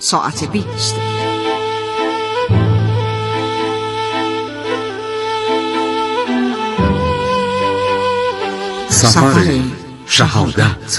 ساعت 20. سفر شهادت.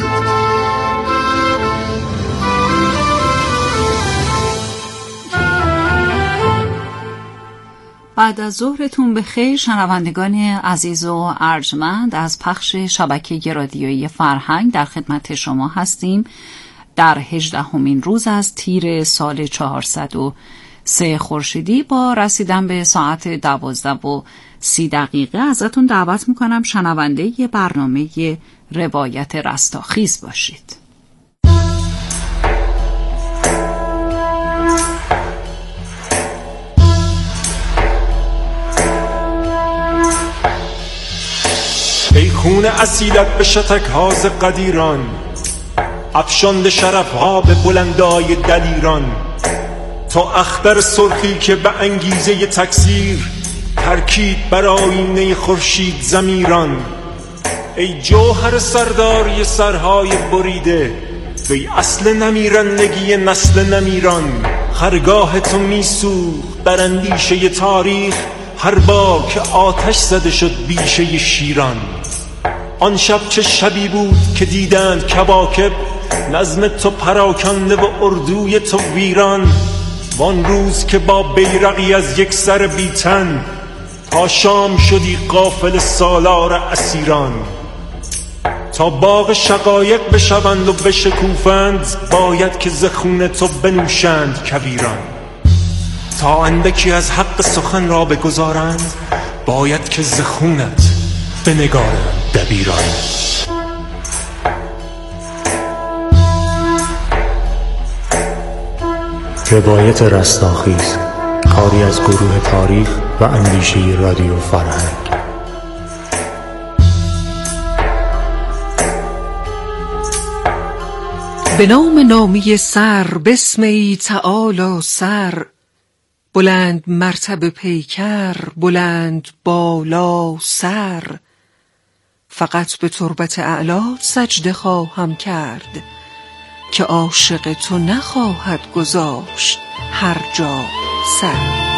بعد از ظهرتون بخیر شنوندگان عزیز و ارجمند از پخش شبکه رادیویی فرهنگ در خدمت شما هستیم. در 18مین روز از تیر سال 403 خورشیدی با رسیدن به ساعت 12:30 ازتون دعوت میکنم شنونده ی برنامه روایت رستاخیز باشید. ای خون اصیلت به شتک هاز قدیران، افشانده شرف ها به بلندای دلیران. تا اختر سرخی که به انگیزه تکثیر ترکید بر آینه خورشید ضمیران. ای جوهر سرداری سرهای بریده، وی اصل نمیرندگی نسل نمیران. خرگاه تو میسوخت در اندیشه تاریخ هر بار که آتش زده شد بیشه شیران. آن شب چه شبی بود که دیدند کواکب نظم تو پراکنده و اردوی تو ویران. وان روز که با بیرقی از یک سر بیتن تا شام شدی غافل سالار اسیران. تا باغ شقایق بشوند و بشکوفند باید که ز خون تو بنوشند کویران. تا اندکی از حق سخن را بگذارند باید که ز خونت بنگارند دبیران. روایت رستاخیز، کاری از گروه تاریخ و اندیشه رادیو فرهنگ. به نام نامی سر، بسمی تعالی سر، بلند مرتبه پیکر، بلند بالا سر. فقط به تربت اعلی سجده خواهم کرد که عاشق تو نخواهد گذاشت هر جا سر.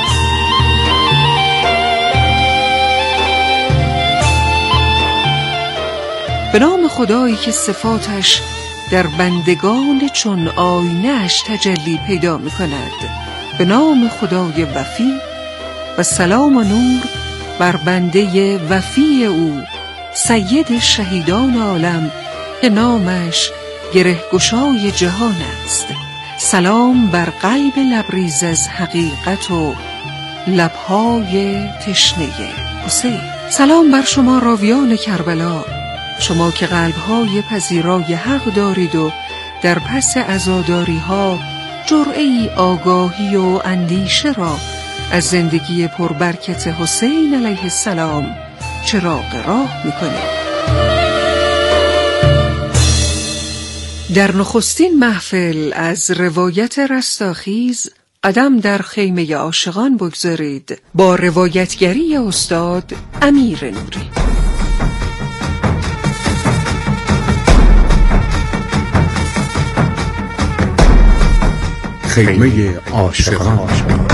به نام خدایی که صفاتش در بندگان چون آینه‌اش تجلی پیدا می کند. به نام خدای وفی و سلام و نور بر بنده وفی او، سید شهیدان عالم که نامش گره گشای جهان است. سلام بر قلب لبریز از حقیقت و لبهای تشنه حسین. سلام بر شما راویان کربلا، شما که قلبهای پذیرای حق دارید و در پس عزاداری ها جرعه‌ای آگاهی و اندیشه را از زندگی پربرکت حسین علیه السلام چراغ راه میکنید. در نخستین محفل از روایت رستاخیز قدم در خیمه عاشقان بگذارید با روایتگری استاد امیر نوری. خیمه عاشقان.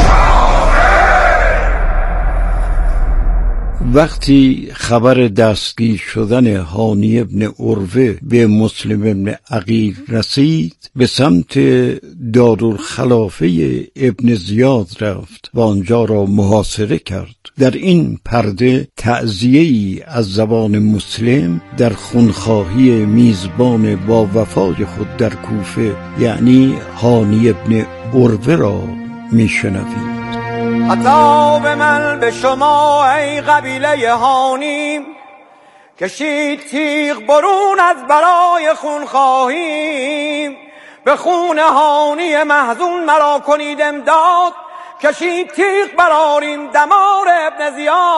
وقتی خبر دستگیر شدن هانی ابن عروه به مسلم ابن عقیل رسید، به سمت دارالخلافه ابن زیاد رفت و آنجا را محاصره کرد. در این پرده تعزیه‌ای از زبان مسلم در خونخواهی میزبان با وفای خود در کوفه یعنی هانی ابن عروه را میشنوید. خطاب من به شما ای قبیله هانیم، کشید تیغ برون از برای خونخواهیم. به خون هانی محزون مرا کنید امداد، کشید تیغ براریم دمار ابن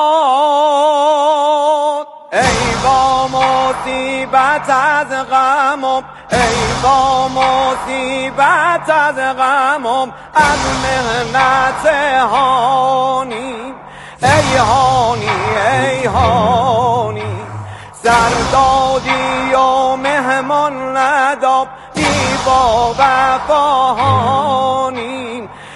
زیاد. ای با مصیبت از غمم، ای با مصیبت از غمم، از مهنت هانی. ای هانی ای هانی، سردادی و مهمان نداب، بی با وفا هانی.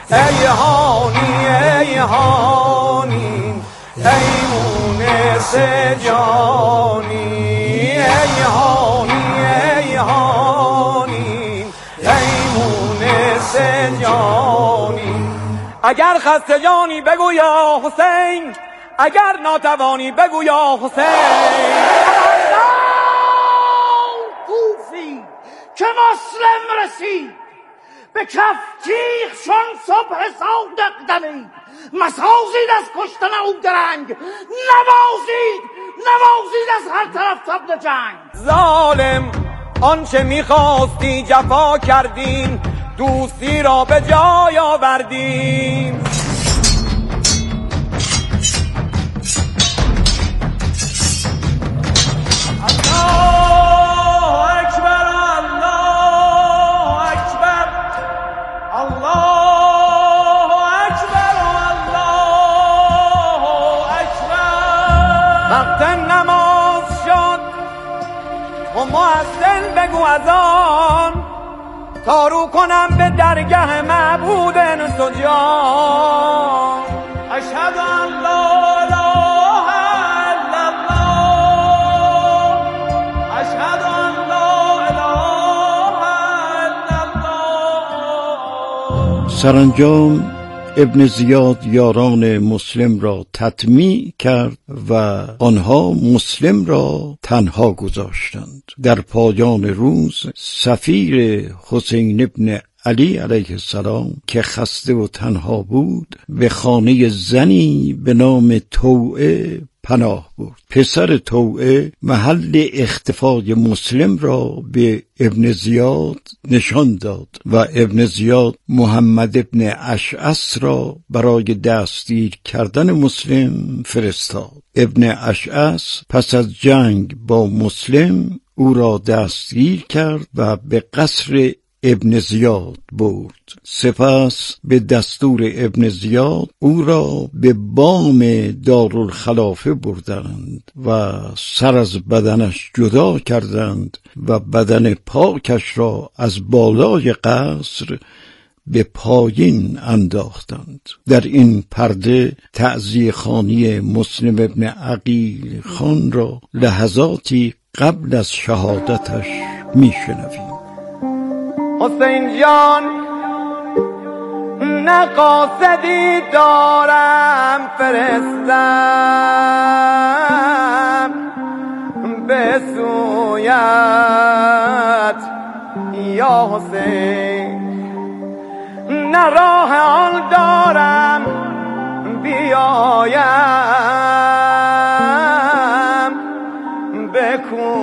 ای هانی ای هانی ای مونس جانی ای هانی ای هانی ای مونس جانی اگر خسته جانی بگو یا حسین اگر ناتوانی بگو یا حسین کوفی که مسلم رسید به کف تیغ چون صبح صادق دمید مسازید از کشتن او درنگ نوازید از هر طرف تبل جنگ ظالم آنچه میخواستی جفا کردیم دوستی را به جای آوردیم وقت نماز شد و مؤذن بگو اذان تا رو کنم به درگه معبود انس و جان اشهد ان لا اله الا الله اشهد ان لا اله الا الله. سرانجام ابن زیاد یاران مسلم را تطمیع کرد و آنها مسلم را تنها گذاشتند. در پایان روز سفیر حسین ابن علی علیه السلام که خسته و تنها بود به خانه زنی به نام توعه پناه برد. پسر توعه محل اختفای مسلم را به ابن زیاد نشان داد و ابن زیاد محمد ابن اشعث را برای دستگیر کردن مسلم فرستاد. ابن اشعث پس از جنگ با مسلم او را دستگیر کرد و به قصر ابن زیاد برد. سپس به دستور ابن زیاد او را به بام دارالخلافه بردند و سر از بدنش جدا کردند و بدن پاکش را از بالای قصر به پایین انداختند. در این پرده تعزیه خوانی مسلم ابن عقیل خان را لحظاتی قبل از شهادتش میشنویم. حسین جان نه قاصدی دارم فرستم به سویت یا حسین نه راه آن دارم بیایم به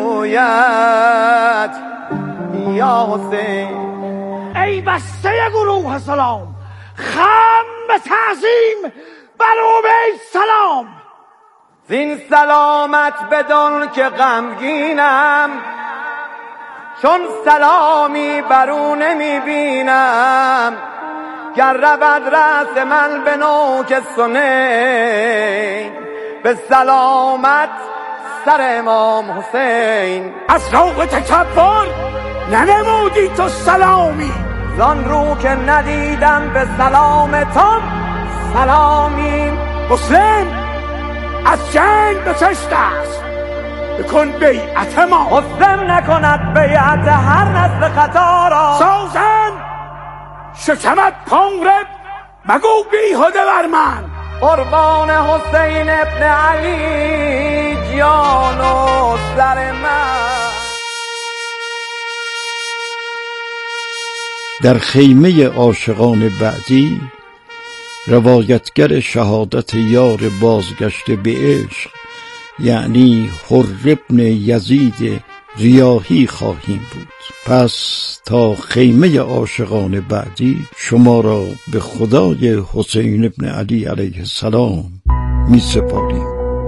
کویت یا حسین. ای بسته گروه سلام خم به تعظیم بر عبید سلام زین سلامت بدان که غمگینم چون سلامی برو نمیبینم گر رود رأس من به نوک سنین به سلامت سر امام حسین. از ذوق تکبر ننمودی تو سلامی زان رو که ندیدم به سلامتان سلامی. مسلم از جنگ بچشت است بکن بیعت ما مسلم نکند بیعت هر نسل خطا را سازن شکمت پانگرد مگو بیهده بر من قربان حسین ابن علی جان و سر من. در خیمه عاشقان بعدی روایتگر شهادت یار بازگشته به عشق یعنی حر ابن یزید ریاحی خواهیم بود. پس تا خیمه عاشقان بعدی شما را به خدای حسین ابن علی علیه السلام می سپاریم.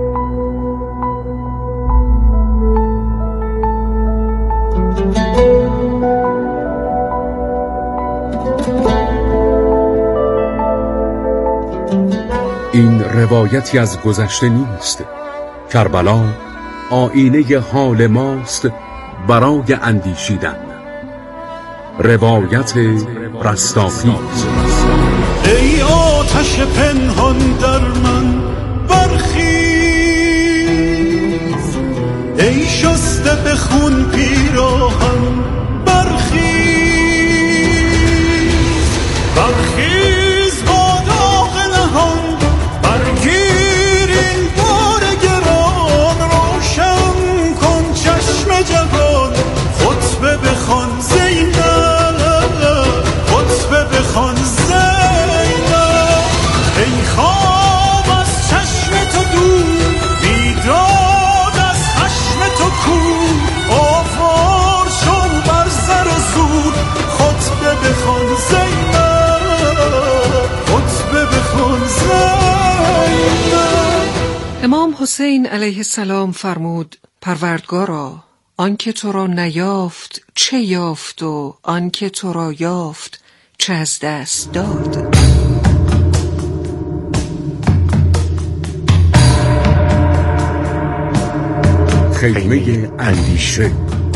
این روایتی از گذشته نیست. کربلا آینه حال ماست برای اندیشیدن. روایت رستاخیز. ای آتش پنهان در من برخیز، ای شسته به خون پیراهن برخیز، برخیز با داغ نهان، برگیر این بار گران، روشن کن چشم جوان، خطبه بخوان زینب، خطبه بخوان زینب، ای خواب از چشم تو دور، بیداد از خشم تو کور، آوار شو بر سر و زور، خطبه بخوان زینب، خطبه بخوان زینب. امام حسین علیه السلام فرمود: پروردگارا، آنکه تو را نیافت چه یافت و آنکه تو را یافت چه از دست داد. خیمه اندیشه.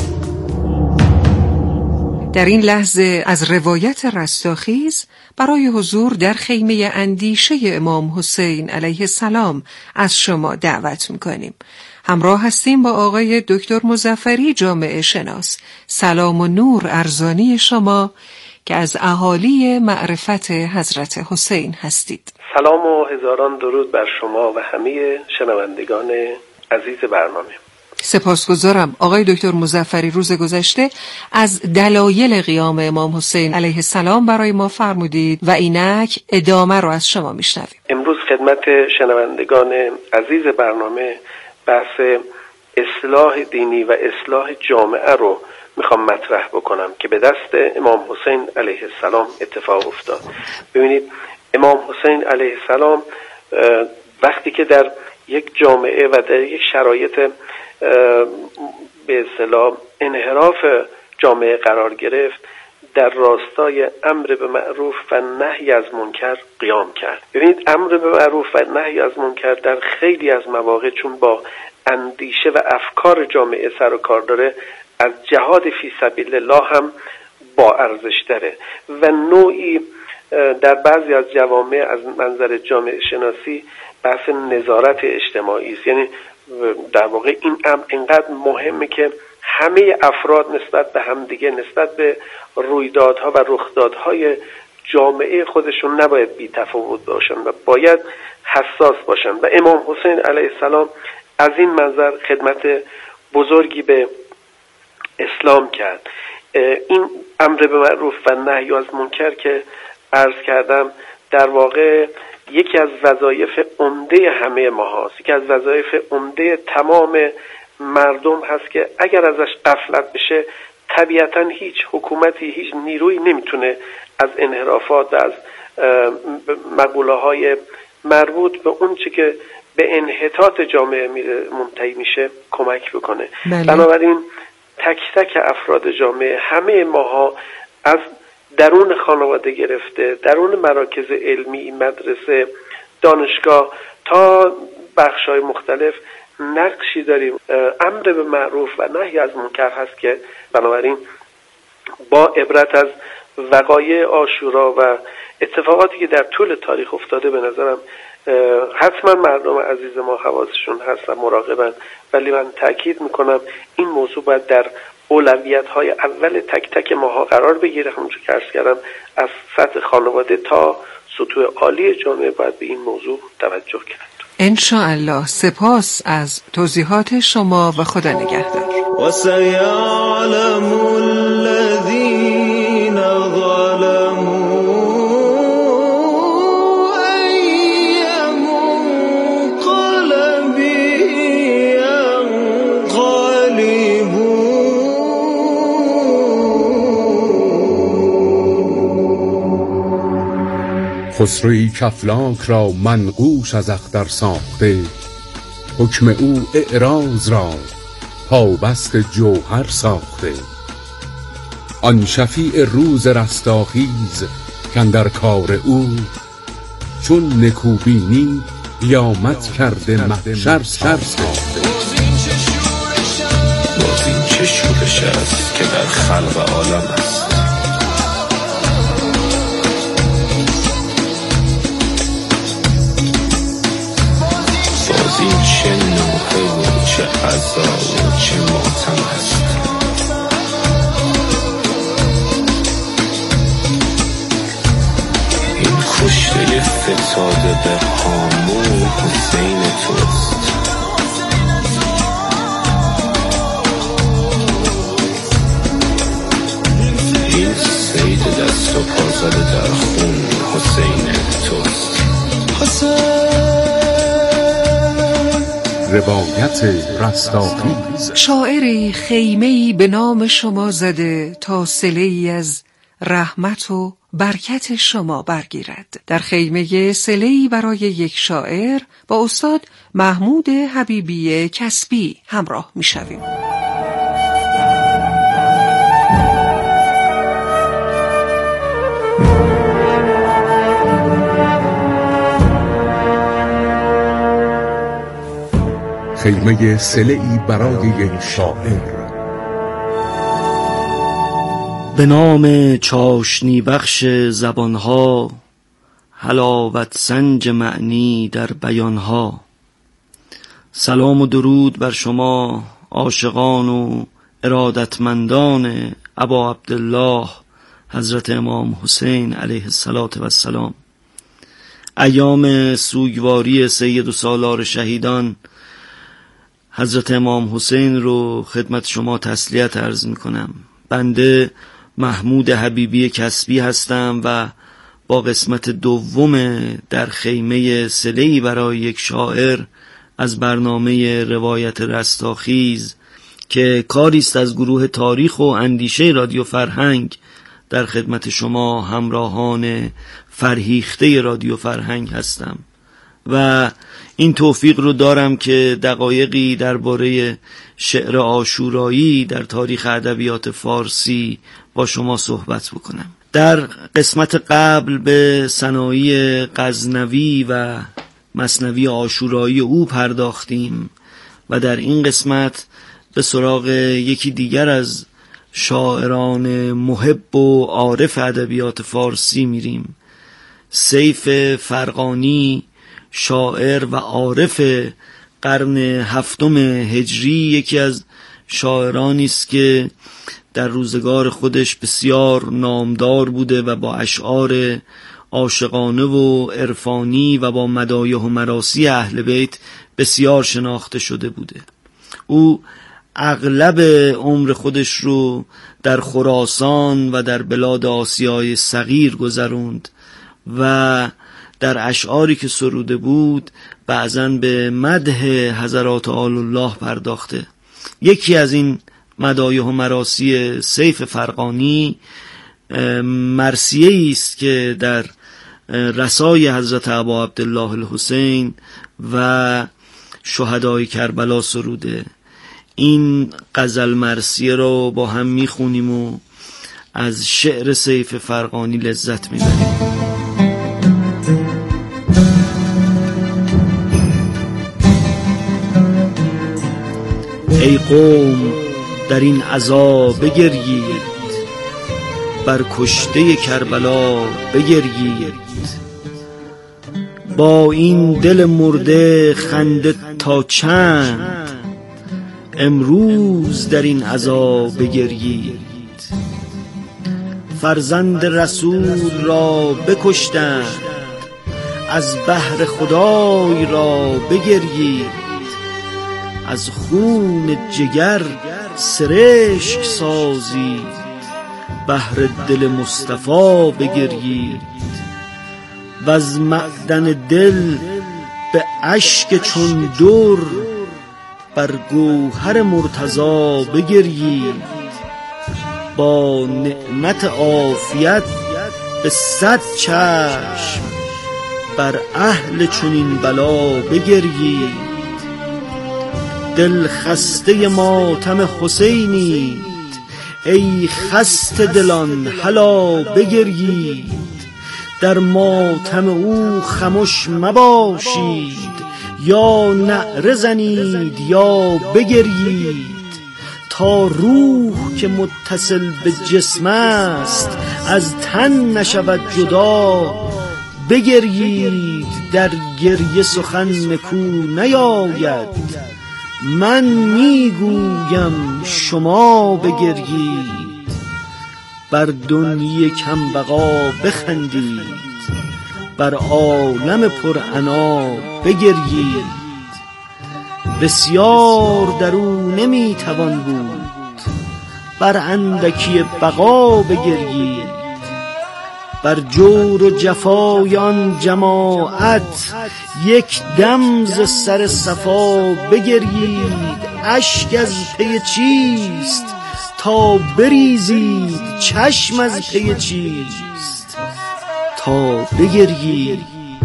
در این لحظه از روایت رستاخیز برای حضور در خیمه اندیشه امام حسین علیه السلام از شما دعوت می‌کنیم. همراه هستیم با آقای دکتر مظفری جامعه شناس. سلام و نور ارزانی شما که از اهالی معرفت حضرت حسین هستید. سلام و هزاران درود بر شما و همه شنوندگان عزیز برنامه. سپاسگزارم. آقای دکتر مظفری، روز گذشته از دلایل قیام امام حسین علیه السلام برای ما فرمودید و اینک ادامه رو از شما میشنویم. امروز خدمت شنوندگان عزیز برنامه بحث اصلاح دینی و اصلاح جامعه رو میخوام مطرح بکنم که به دست امام حسین علیه السلام اتفاق افتاد. ببینید، امام حسین علیه السلام وقتی که در یک جامعه و در یک شرایط به اصطلاح انحراف جامعه قرار گرفت، در راستای امر به معروف و نهی از منکر قیام کرد. ببینید، امر به معروف و نهی از منکر در خیلی از مواقع چون با اندیشه و افکار جامعه سر و کار داره، از جهاد فی سبیل الله هم با ارزش داره و نوعی در بعضی از جوامع از منظر جامعه شناسی بحث نظارت اجتماعی است. یعنی در واقع این امر اینقدر مهمه که همه افراد نسبت به همدیگه، نسبت به رویدادها و رخدادهای جامعه خودشون نباید بی تفاوت باشن و باید حساس باشن و امام حسین علیه السلام از این منظر خدمت بزرگی به اسلام کرد. این امر به معروف و نهی از منکر که عرض کردم در واقع یکی از وظایف عمده همه ما هست، یکی از وظایف عمده تمام مردم هست که اگر ازش غفلت بشه طبیعتا هیچ حکومتی، هیچ نیروی نمیتونه از انحرافات و از مقوله های مربوط به اون چی که به انحطاط جامعه منتهی میشه کمک بکنه. بنابراین تک تک افراد جامعه، همه ماها از درون خانواده گرفته، درون مراکز علمی، مدرسه، دانشگاه تا بخش‌های مختلف نقشی داریم. امر به معروف و نهی از منکر هست که بنابراین با عبرت از وقایع عاشورا و اتفاقاتی که در طول تاریخ افتاده به نظرم حتما مردم عزیز ما حواسشون هست و مراقبن، ولی من تأکید میکنم این موضوع باید در اولویت‌های اول تک تک ماها قرار بگیره. همونجور که عرض کردم از سطح خانواده تا سطوح عالی جامعه باید به این موضوع توجه کرد. انشاءالله. سپاس از توضیحات شما و خدا نگهدار. و سیعلم الذین ظلموا خسروی کفلاک را منقوش از اختر ساخته، حکم او اعراض را پابست جوهر ساخته. آن شفیع روز رستاخیز کاندر کار او، چون نکوبینی قیامت کرده محشر ساخته. باز این چه شورش است که در خلق عالم است. عزا و چه ماتم است. این کشته فتاده به هامون حسین توست. این سید دست و پا زده در خون حسین توست. روایت رستاخیز. شاعری خیمه‌ای به نام شما زده تا صله‌ای از رحمت و برکت شما برگیرد. در خیمه صله‌ای برای یک شاعر با استاد محمود حبیبی کسبی همراه می‌شویم. خیمه صله‌ای برای یک شاعر. به نام چاشنی بخش زبانها، حلاوت سنج معنی در بیانها. سلام و درود بر شما عاشقان و ارادتمندان ابا عبدالله حضرت امام حسین علیه السلام. ایام سوگواری سید و سالار شهیدان حضرت امام حسین رو خدمت شما تسلیت عرض می کنم. بنده محمود حبیبی کسبی هستم و با قسمت دوم در خیمه صله‌ای برای یک شاعر از برنامه روایت رستاخیز که کاری است از گروه تاریخ و اندیشه رادیو فرهنگ در خدمت شما همراهان فرهیخته رادیو فرهنگ هستم و این توفیق رو دارم که دقایقی درباره شعر عاشورایی در تاریخ ادبیات فارسی با شما صحبت بکنم. در قسمت قبل به صنایع غزنوی و مثنوی عاشورایی او پرداختیم و در این قسمت به سراغ یکی دیگر از شاعران محب و عارف ادبیات فارسی میریم. سیف فرغانی، شاعر و عارف قرن هفتم هجری، یکی از شاعرانی است که در روزگار خودش بسیار نامدار بوده و با اشعار عاشقانه و عرفانی و با مدایح و مراثی اهل بیت بسیار شناخته شده بوده. او اغلب عمر خودش رو در خراسان و در بلاد آسیای صغیر گذروند و در اشعاری که سروده بود بعضاً به مدح حضرات آل الله پرداخته. یکی از این مدایح و مراثی سیف فرغانی مرثیه‌ای است که در رسای حضرت ابا عبدالله الحسین و شهدای کربلا سروده. این غزل مرثیه رو با هم میخونیم و از شعر سیف فرغانی لذت میبریم. ای قوم در این عزا بگریید، بر کشته کربلا بگریید. با این دل مرده خنده تا چند، امروز در این عزا بگریید. فرزند رسول را بکشتند، از بهر خدای را بگریید. از خون جگر سرشک سازید، بهر دل مصطفی بگریید. و از معدن دل به اشک چون در، بر گوهر مرتضی بگریید. با نعمت عافیت به 100 چشم، بر اهل چنین بلا بگریید. دل خسته ماتم حسینید، ای خسته دلان هلا بگریید. در ماتم او خمش مباشید، یا نعره زنید یا بگریید. تا روح که متصل به جسم است، از تن نشود جدا بگریید. در گریه سخن نکو نیاید، من میگویم شما بگریید، بر دنیی کم بقا بخندید، بر عالم پر عنا بگریید. بسیار در او نمیتوان بود، بر اندکی بقا بگریید. بر جور و جفای آن جماعت یک دم ز سر صفا بگریید. اشک از پی چیست تا بریزید، چشم از پی چیست تا بگریید.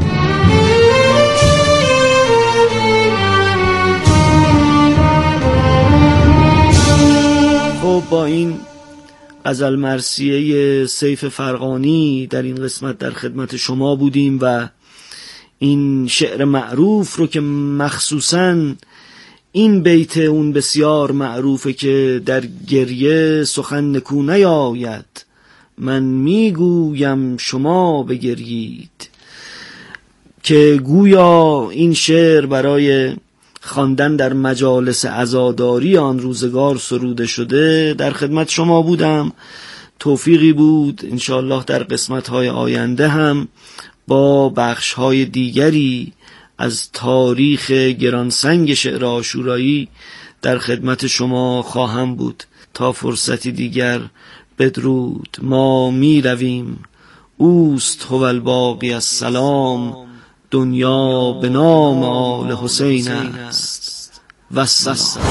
خب با این غزل مرثیه سیف فرغانی در این قسمت در خدمت شما بودیم و این شعر معروف رو که مخصوصاً این بیت اون بسیار معروفه که در گریه سخن نکو نیاید، من میگویم شما بگریید، که گویا این شعر برای خواندن در مجالس عزاداری آن روزگار سروده شده. در خدمت شما بودم، توفیقی بود. انشاءالله در قسمت‌های آینده هم با بخش‌های دیگری از تاریخ گرانسنگ شعر عاشورایی در خدمت شما خواهم بود. تا فرصتی دیگر بدرود. ما می رویم، اوست هو الباقی السلام، دنیا به نام آل حسین است و السلام.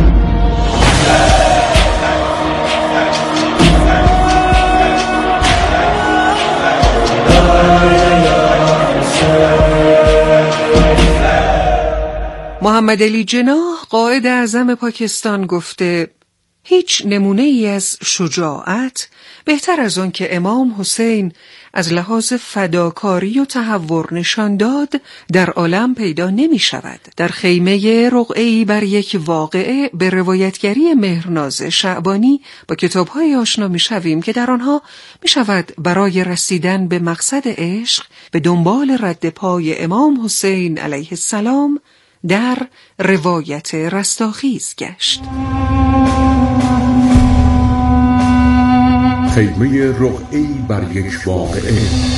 محمد علی جناح قائد اعظم پاکستان گفته هیچ نمونه ای از شجاعت بهتر از آن که امام حسین از لحاظ فداکاری و تحور نشان داد در عالم پیدا نمی شود. در خیمه رقعه‌ای بر یک واقعه به روایتگری مهرناز شعبانی با کتاب‌های آشنا می شویم که در آنها می شود برای رسیدن به مقصد عشق به دنبال رد پای امام حسین علیه السلام در روایت رستاخیز گشت. خیمه رقعه‌ای بر یک واقعه.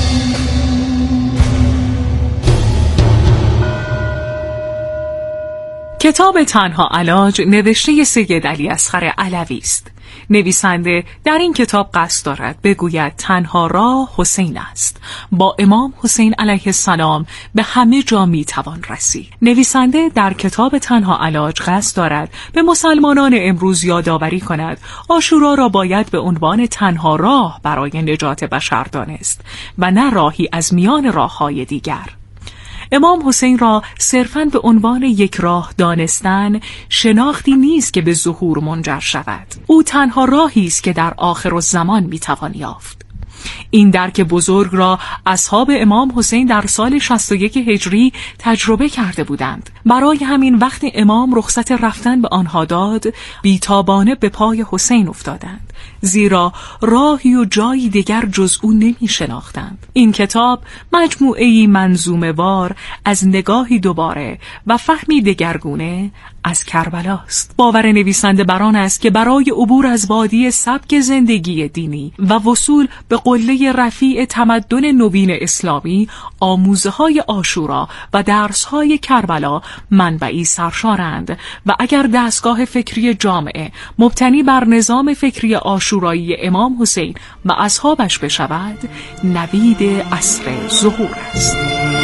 کتاب تنها علاج نوشته سید علی اصغر علوی است. نویسنده در این کتاب قصد دارد بگوید تنها راه حسین است. با امام حسین علیه السلام به همه جا می توان رسید. نویسنده در کتاب تنها علاج قصد دارد به مسلمانان امروز یادآوری کند عاشورا را باید به عنوان تنها راه برای نجات بشر دانست و نه راهی از میان راه‌های دیگر. امام حسین را صرفاً به عنوان یک راه دانستن شناختی نیست که به ظهور منجر شود. او تنها راهی است که در آخرالزمان میتوان یافت. این درک بزرگ را اصحاب امام حسین در سال 61 هجری تجربه کرده بودند. برای همین وقتی امام رخصت رفتن به آنها داد، بیتابانه به پای حسین افتادند، زیرا راهی و جایی دیگر جز او نمی شناختند. این کتاب مجموعه‌ای منظومه وار از نگاهی دوباره و فهمی دگرگونه از کربلاست. باور نویسنده بران است که برای عبور از وادی سبک زندگی دینی و وصول به قله رفیع تمدن نوین اسلامی، آموزه‌های عاشورا و درس‌های کربلا منبعی سرشارند و اگر دستگاه فکری جامعه مبتنی بر نظام فکری عاشورایی امام حسین و اصحابش بشود، نوید عصر ظهور است.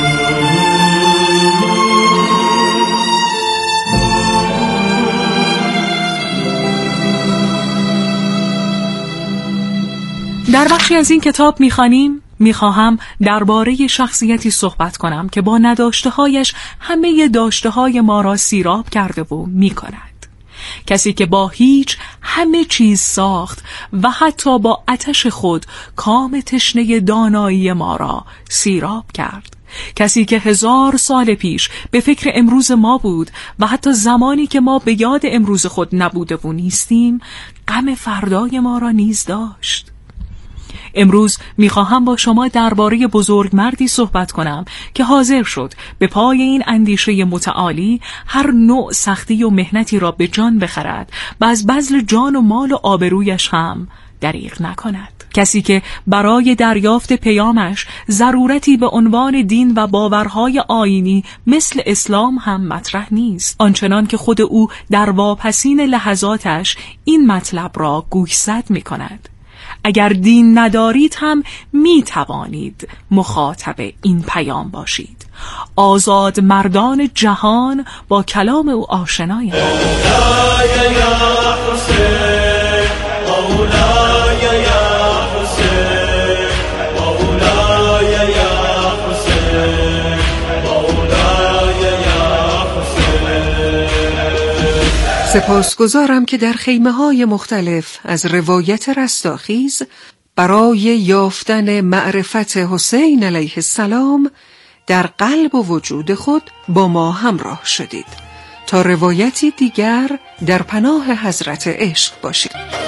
در بخشی از این کتاب میخواهم درباره شخصیتی صحبت کنم که با نداشته‌هایش همه داشته‌های ما را سیراب کرده و میکند. کسی که با هیچ همه چیز ساخت و حتی با آتش خود کام تشنه دانایی ما را سیراب کرد. کسی که 1000 سال پیش به فکر امروز ما بود و حتی زمانی که ما به یاد امروز خود نبوده و نیستیم، غم فردای ما را نیز داشت. امروز میخواهم با شما درباره بزرگمردی صحبت کنم که حاضر شد به پای این اندیشه متعالی هر نوع سختی و مهنتی را به جان بخرد و از بذل جان و مال و آبرویش هم دریغ نکند. کسی که برای دریافت پیامش ضرورتی به عنوان دین و باورهای آیینی مثل اسلام هم مطرح نیست، آنچنان که خود او در واپسین لحظاتش این مطلب را گوشزد می کند. اگر دین ندارید هم می توانید مخاطب این پیام باشید. آزاد مردان جهان با کلام او آشنایند. مولاي يا حسين مولاي يا حسين مولاي يا حسين مولاي يا حسين. سپاسگزارم که در خیمه‌های مختلف از روایت رستاخیز برای یافتن معرفت حسین علیه السلام در قلب و وجود خود با ما همراه شدید. تا روایتی دیگر در پناه حضرت عشق باشید.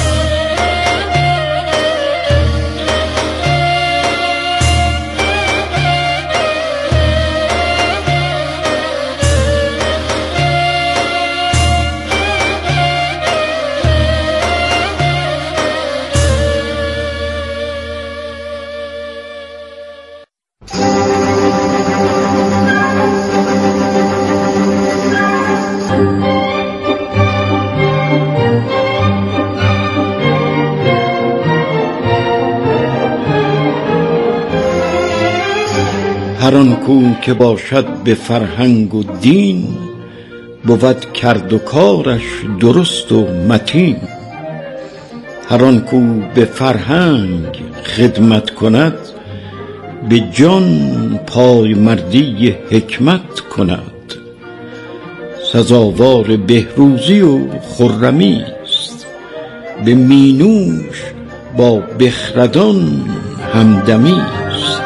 هر آن کو که باشد به فرهنگ و دین، بود کرد و کارش درست و متین. هر آن کو به فرهنگ خدمت کند، به جان پای مردی حکمت کند. سزاوار بهروزی و خرمی است، به مینوش با بخردان همدمی است.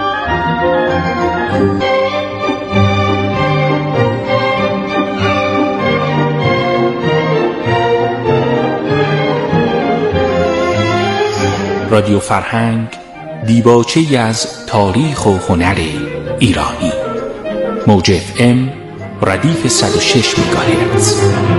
رادیو فرهنگ، دیباچه‌ای از تاریخ و هنر ایرانی. موج FM ردیف 106 مگاهرتز.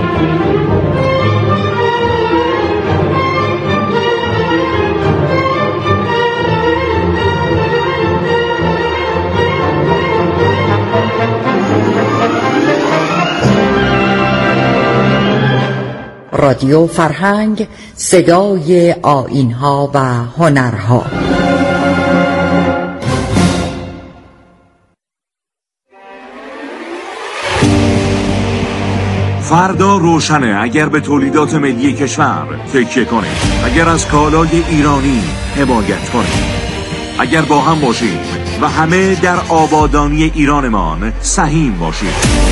رادیو فرهنگ، صدای آیین‌ها و هنرها. فردا روشنه اگر به تولیدات ملی کشور تکیه کنیم، اگر از کالای ایرانی حمایت کنیم، اگر با هم باشیم و همه در آبادانی ایرانمان سهیم باشیم.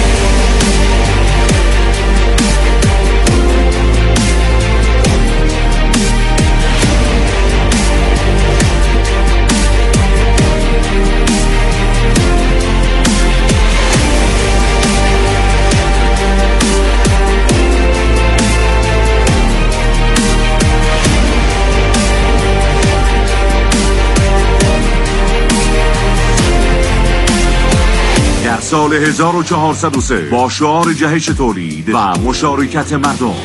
سال 1403 با شعار جهش تولید و مشارکت مردم،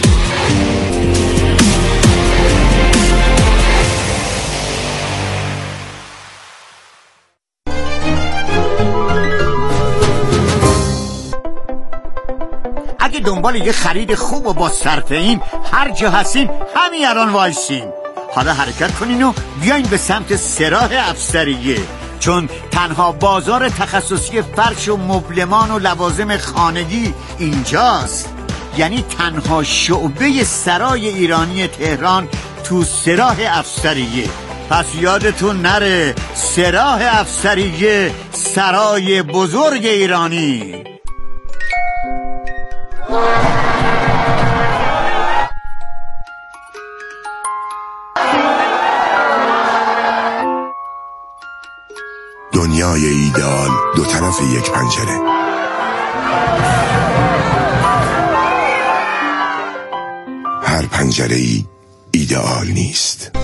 اگه دنبال یه خرید خوب و با صرفه این هر جا هستین همین الان وایسین. حالا حرکت کنین و بیاین به سمت سراح افسریه، چون تنها بازار تخصصی فرش و مبلمان و لوازم خانگی اینجاست. یعنی تنها شعبه سرای ایرانی تهران تو سراح افسریه. پس یادتون نره، سراح افسریه، سرای بزرگ ایرانی. دنیای ایدئال دو طرف یک پنجره. هر پنجره‌ای ایدئال نیست.